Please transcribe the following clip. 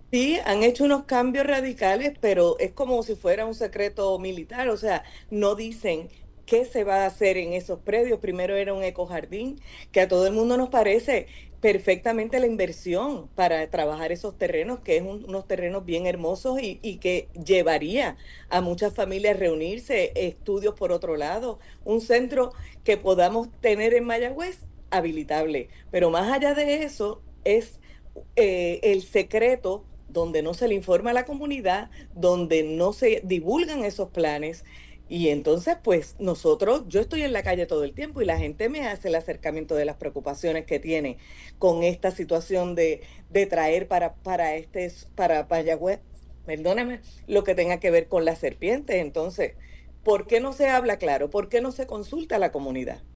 Sí, han hecho unos cambios radicales, pero es como si fuera un secreto militar, o sea, no dicen qué se va a hacer en esos predios. Primero era un ecojardín, que a todo el mundo nos parece perfectamente la inversión para trabajar esos terrenos, que es unos terrenos bien hermosos y que llevaría a muchas familias reunirse, estudios por otro lado, un centro que podamos tener en Mayagüez habilitable. Pero más allá de eso, es el secreto donde no se le informa a la comunidad, donde no se divulgan esos planes. Y entonces, pues nosotros, yo estoy en la calle todo el tiempo y la gente me hace el acercamiento de las preocupaciones que tiene con esta situación de traer para Mayagüez, perdóname, lo que tenga que ver con las serpientes. Entonces, ¿por qué no se habla claro? ¿Por qué no se consulta a la comunidad?